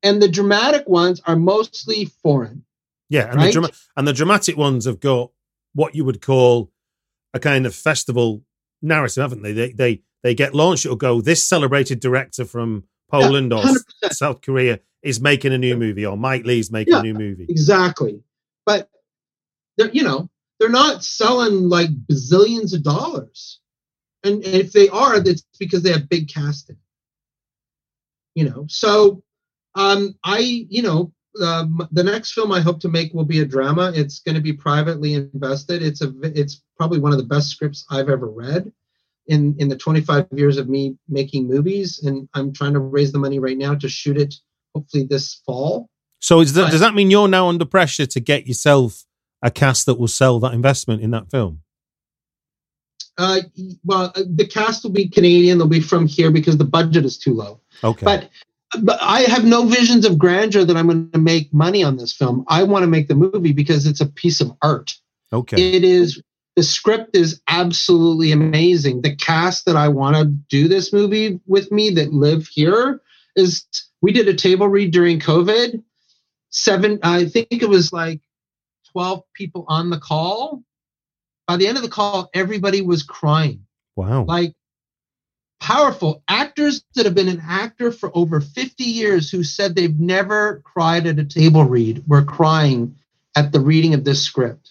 And the dramatic ones are mostly foreign. Yeah, and right? the dramatic ones have got what you would call a kind of festival narrative, haven't they? They get launched. It'll go, this celebrated director from Poland or 100%. South Korea is making a new movie, or Mike Lee's making a new movie. Exactly. But they're not selling like bazillions of dollars. And if they are, that's because they have big casting. So the next film I hope to make will be a drama. It's going to be privately invested. It's probably one of the best scripts I've ever read in the 25 years of me making movies, and I'm trying to raise the money right now to shoot it hopefully this fall. So does that mean you're now under pressure to get yourself a cast that will sell that investment in that film? The cast will be Canadian. They'll be from here because the budget is too low. Okay. But I have no visions of grandeur that I'm going to make money on this film. I want to make the movie because it's a piece of art. Okay. The script is absolutely amazing. The cast that I want to do this movie with me that live here we did a table read during COVID. I think it was like 12 people on the call. By the end of the call, everybody was crying. Wow. Like powerful actors that have been an actor for over 50 years who said they've never cried at a table read were crying at the reading of this script.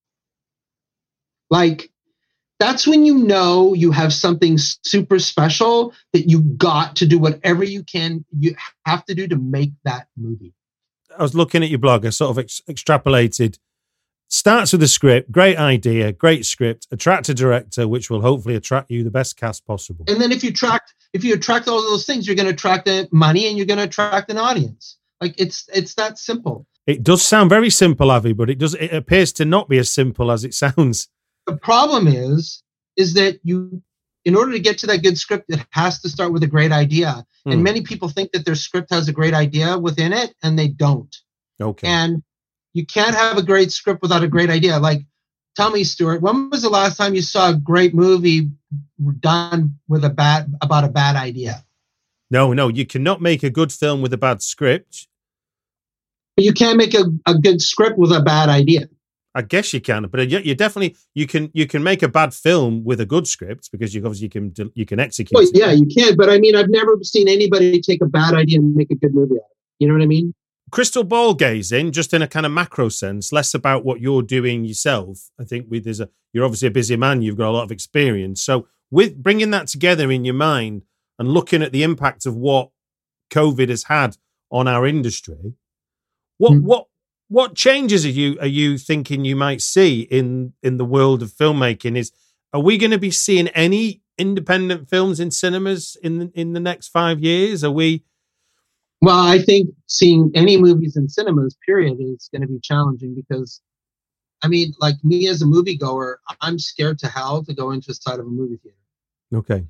Like, that's when you have something super special that you got to do whatever you have to do to make that movie. I was looking at your blog. I sort of extrapolated. Starts with a script, great idea, great script, attract a director, which will hopefully attract you the best cast possible. And then if you attract all those things, you're going to attract the money and you're going to attract an audience. Like it's that simple. It does sound very simple, Avi, but it appears to not be as simple as it sounds. The problem is that in order to get to that good script, it has to start with a great idea. And many people think that their script has a great idea within it, and they don't. Okay. And you can't have a great script without a great idea. Like, tell me, Stuart, when was the last time you saw a great movie done about a bad idea? No, you cannot make a good film with a bad script. You can't make a good script with a bad idea. I guess you can, but you definitely you can make a bad film with a good script because you can execute. Well, yeah, you can, but I mean, I've never seen anybody take a bad idea and make a good movie out of it. You know what I mean? Crystal ball gazing, just in a kind of macro sense, less about what you're doing yourself. I think you're obviously a busy man. You've got a lot of experience. So with bringing that together in your mind and looking at the impact of what COVID has had on our industry, what changes are you thinking you might see in the world of filmmaking? Are we going to be seeing any independent films in cinemas in the next 5 years? Are we? Well, I think seeing any movies in cinemas, period, is going to be challenging because, I mean, like me as a moviegoer, I'm scared to hell to go into the side of a movie theater. Okay.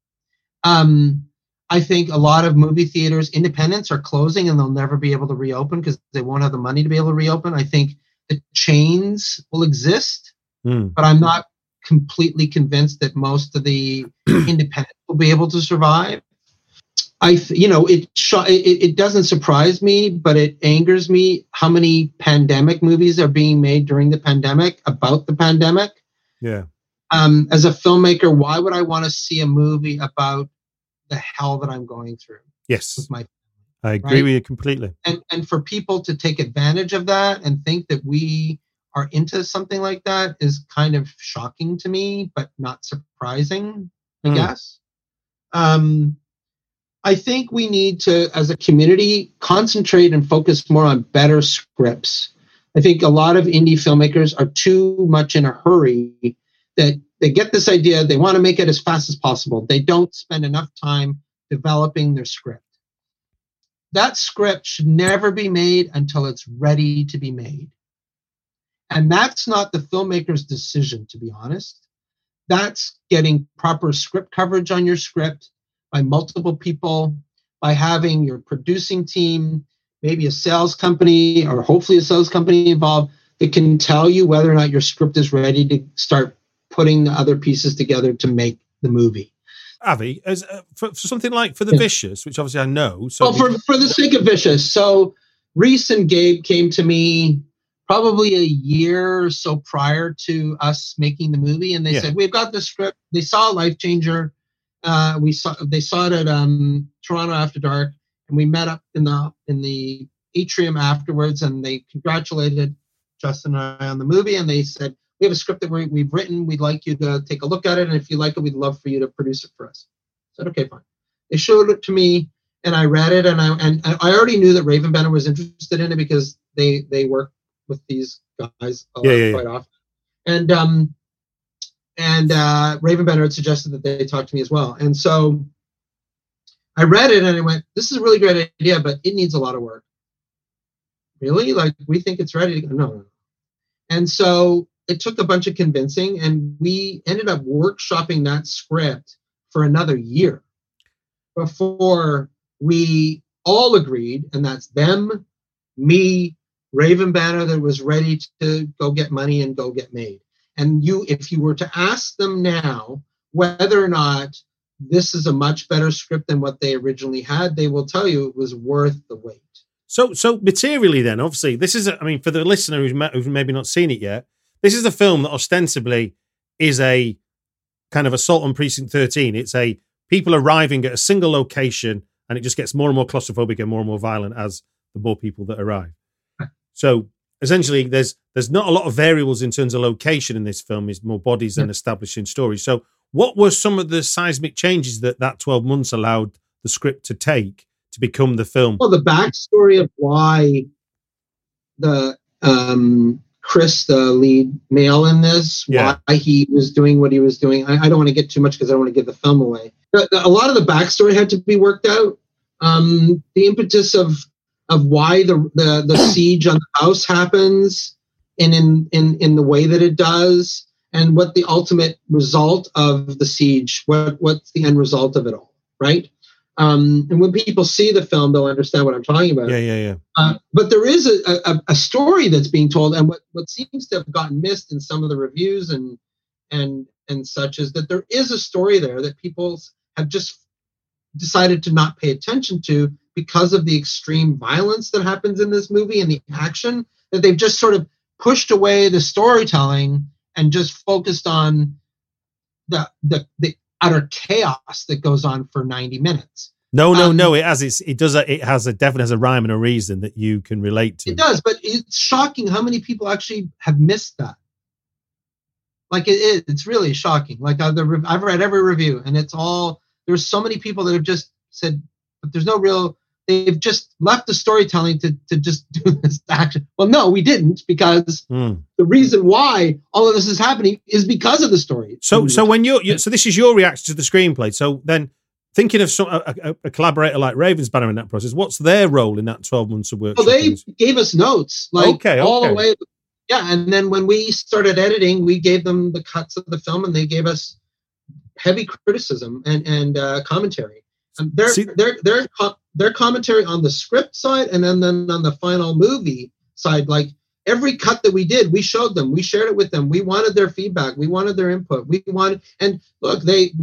I think a lot of movie theaters, independents, are closing and they'll never be able to reopen because they won't have the money to be able to reopen. I think the chains will exist, but I'm not completely convinced that most of the independents will be able to survive. It doesn't surprise me, but it angers me how many pandemic movies are being made during the pandemic about the pandemic. Yeah. As a filmmaker, why would I want to see a movie about the hell that I'm going through? Yes. With my family, I agree with you completely. And for people to take advantage of that and think that we are into something like that is kind of shocking to me, but not surprising, I guess. I think we need to, as a community, concentrate and focus more on better scripts. I think a lot of indie filmmakers are too much in a hurry that they get this idea, they want to make it as fast as possible. They don't spend enough time developing their script. That script should never be made until it's ready to be made. And that's not the filmmaker's decision, to be honest. That's getting proper script coverage on your script by multiple people, by having your producing team, maybe a sales company, or hopefully a sales company involved that can tell you whether or not your script is ready to start putting the other pieces together to make the movie. Avi, as for something like For the Vicious, which obviously I know. So for the sake of Vicious, so Reese and Gabe came to me probably a year or so prior to us making the movie, and they said, "We've got the script." They saw Life Changer. They saw it at Toronto After Dark, and we met up in the atrium afterwards, and they congratulated Justin and I on the movie, and they said, "We have a script that we've written. We'd like you to take a look at it, and if you like it, we'd love for you to produce it for us." I said, "Okay, fine." They showed it to me, and I read it, and I already knew that Raven Banner was interested in it because they work with these guys quite often, and Raven Banner had suggested that they talk to me as well, and so I read it and I went, "This is a really great idea, but it needs a lot of work." Really? Like, we think it's ready to go? No. And so it took a bunch of convincing, and we ended up workshopping that script for another year before we all agreed, and that's them, me, Raven Banner, that was ready to go get money and go get made. And if you were to ask them now whether or not this is a much better script than what they originally had, they will tell you it was worth the wait. So materially then, obviously, this is, for the listener who's maybe not seen it yet, this is a film that ostensibly is a kind of Assault on Precinct 13. It's a people arriving at a single location, and it just gets more and more claustrophobic and more violent as the more people that arrive. So essentially, there's not a lot of variables in terms of location in this film. It's more bodies than establishing stories. So what were some of the seismic changes that 12 months allowed the script to take to become the film? Well, the backstory of why the Chris, the lead male in this, why he was doing what he was doing. I don't want to get too much because I don't want to give the film away. But a lot of the backstory had to be worked out. The impetus of why the siege on the house happens in the way that it does, and what the ultimate result of the siege, what's the end result of it all, right? And when people see the film, they'll understand what I'm talking about. Yeah. But there is a story that's being told, and what seems to have gotten missed in some of the reviews and such is that there is a story there that people have just decided to not pay attention to because of the extreme violence that happens in this movie and the action, that they've just sort of pushed away the storytelling and just focused on the utter chaos that goes on for 90 minutes. No. It definitely has a rhyme and a reason that you can relate to. It does, but it's shocking how many people actually have missed that. Like it's really shocking. Like I've read every review, and there's so many people that have just said, but there's no real. They've just left the storytelling to just do this action. Well, no, we didn't, because the reason why all of this is happening is because of the story. So when so this is your reaction to the screenplay. So then, thinking of a collaborator like Raven Banner in that process, what's their role in that 12 months of work? Well, they gave us notes, all the way. Yeah, and then when we started editing, we gave them the cuts of the film, and they gave us heavy criticism and commentary. And their commentary on the script side, and then on the final movie side, like every cut that we did, we showed them, we shared it with them. We wanted their feedback, we wanted their input, and look,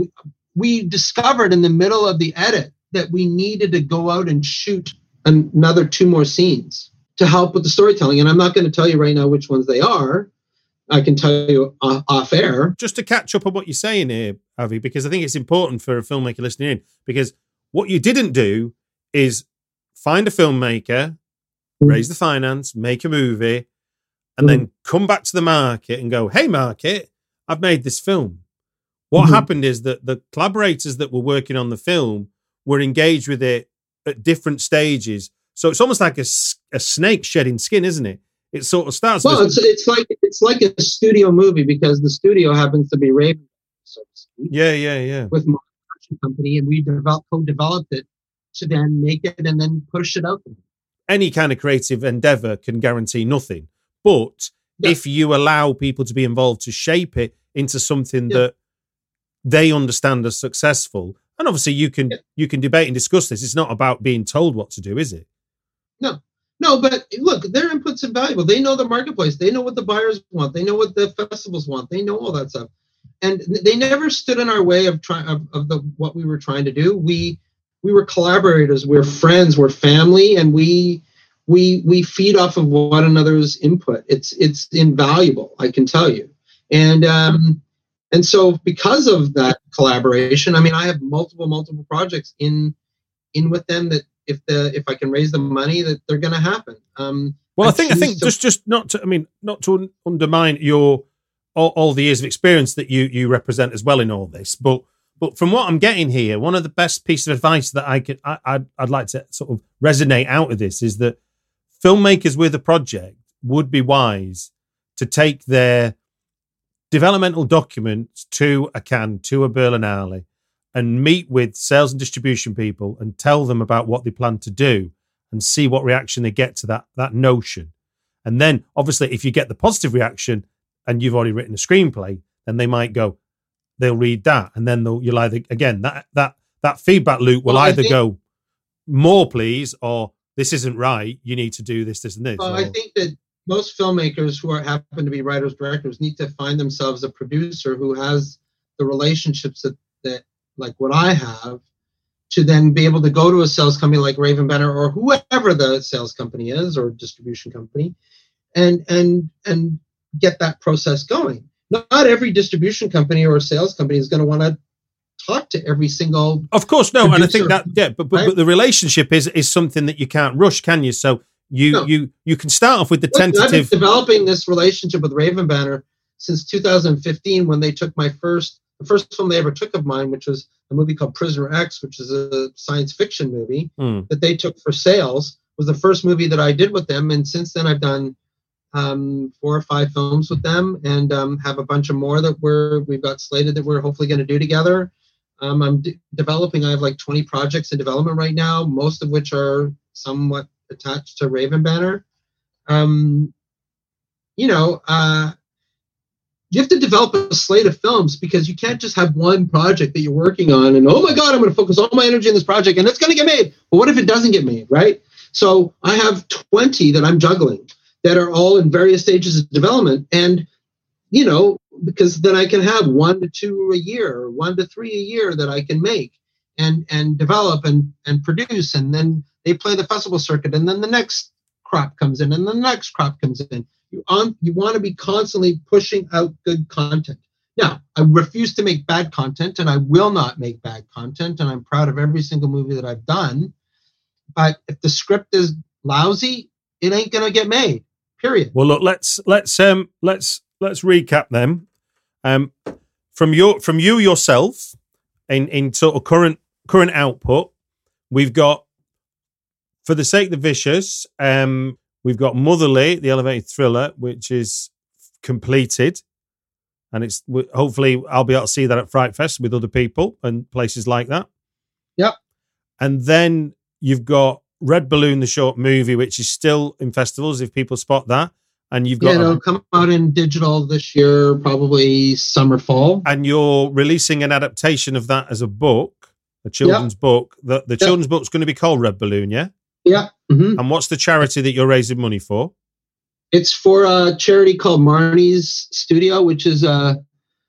we discovered in the middle of the edit that we needed to go out and shoot another 2 more scenes to help with the storytelling. And I'm not going to tell you right now which ones they are. I can tell you off air. Just to catch up on what you're saying here, Avi, because I think it's important for a filmmaker listening in, because what you didn't do is find a filmmaker, raise the finance, make a movie, and then come back to the market and go, "Hey, market, I've made this film." What happened is that the collaborators that were working on the film were engaged with it at different stages. So it's almost like a snake shedding skin, isn't it? It sort of starts. Well, it's like a studio movie, because the studio happens to be Raven, so to speak. Yeah. With my production company, and we co-developed it to then make it and then push it out there. Any kind of creative endeavor can guarantee nothing, but if you allow people to be involved to shape it into something that they understand as successful, and obviously you can debate and discuss this. It's not about being told what to do, is it? No, but look, their input's invaluable. They know the marketplace. They know what the buyers want. They know what the festivals want. They know all that stuff. they never stood in our way of what we were trying to do. We were collaborators, we're friends, we're family, and we feed off of one another's input. It's invaluable, I can tell you. And so because of that collaboration, I mean, I have multiple projects in with them that if I can raise the money, that they're going to happen. Well, I think just not to undermine your all the years of experience that you represent as well in all this, but from what I'm getting here, one of the best pieces of advice that I'd like to sort of resonate out of this is that filmmakers with a project would be wise to take their developmental documents to a Cannes, to a Berlinale, and meet with sales and distribution people and tell them about what they plan to do and see what reaction they get to that notion. And then, obviously, if you get the positive reaction and you've already written a screenplay, then they might go, they'll read that, and then you'll either, again, that feedback loop will go, more please, or this isn't right, you need to do this, and this. Well, I think that most filmmakers who happen to be writers, directors, need to find themselves a producer who has the relationships that like what I have, to then be able to go to a sales company like Raven Banner or whoever the sales company is or distribution company, and get that process going. Not every distribution company or sales company is going to want to talk to every single. Of course, no, producer, and I think that but the relationship is something that you can't rush, can you? So you can start off with the tentative. I've been developing this relationship with Raven Banner since 2015, when they took the first film they ever took of mine, which was a movie called Prisoner X, which is a science fiction movie that they took for sales. Was the first movie that I did with them, and since then I've done 4 or 5 films with them, and have a bunch of more that we've got slated that we're hopefully going to do together. I'm developing. I have like 20 projects in development right now, most of which are somewhat attached to Raven Banner. You have to develop a slate of films, because you can't just have one project that you're working on and, oh my God, I'm going to focus all my energy on this project and it's going to get made. But what if it doesn't get made, right? So I have 20 that I'm juggling that are all in various stages of development. And, because then I can have 1 to 2 a year, or 1 to 3 a year that I can make and develop and produce. And then they play the festival circuit, and then the next crop comes in, and the next crop comes in. You want to be constantly pushing out good content. Now, I refuse to make bad content, and I will not make bad content, and I'm proud of every single movie that I've done. But if the script is lousy, it ain't gonna get made. Period. Well, look, let's recap them. From you yourself, in sort of current output, we've got For the Sake of the Vicious. We've got Motherly, the elevated thriller, which is completed, and it's hopefully I'll be able to see that at Fright Fest with other people and places like that. Yep. And then you've got Red Balloon, the short movie, which is still in festivals if people spot that. And you've got it'll come out in digital this year, probably summer, fall. And you're releasing an adaptation of that as a book, a children's book. The children's book's going to be called Red Balloon, yeah? Yeah. Mm-hmm. And what's the charity that you're raising money for? It's for a charity called Marnie's Studio, which is a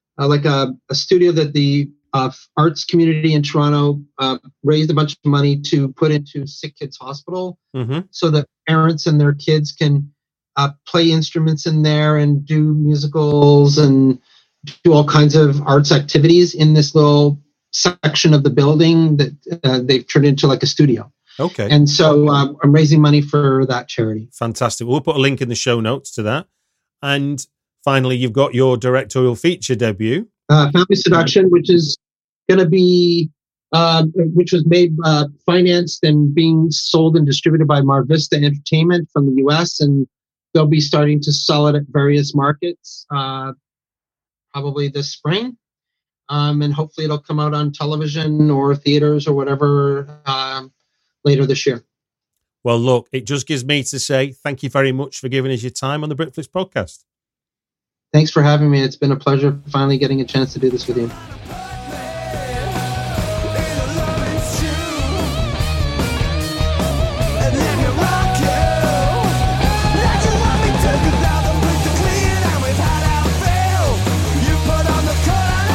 studio that the arts community in Toronto raised a bunch of money to put into Sick Kids Hospital, so that parents and their kids can play instruments in there and do musicals and do all kinds of arts activities in this little section of the building that they've turned into like a studio. Okay. And so I'm raising money for that charity. Fantastic. We'll put a link in the show notes to that. And finally, you've got your directorial feature debut. Family Seduction, which is going to be, which was made, financed and being sold and distributed by Mar Vista Entertainment from the US. And they'll be starting to sell it at various markets, probably this spring. And hopefully it'll come out on television or theaters or whatever later this year. Well, look, it just gives me to say thank you very much for giving us your time on the Britflix podcast. Thanks for having me. It's been a pleasure finally getting a chance to do this with you. You put on the coat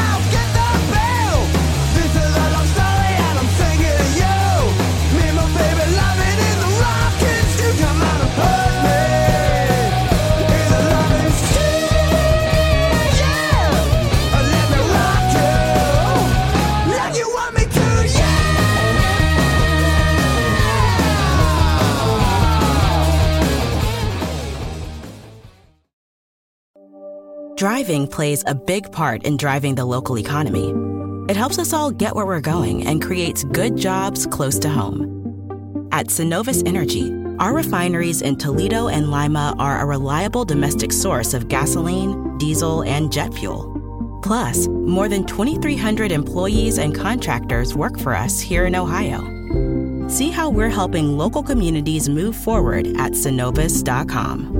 Driving plays a big part in driving the local economy. It helps us all get where we're going and creates good jobs close to home. At Synovus Energy, our refineries in Toledo and Lima are a reliable domestic source of gasoline, diesel, and jet fuel. Plus, more than 2,300 employees and contractors work for us here in Ohio. See how we're helping local communities move forward at Synovus.com.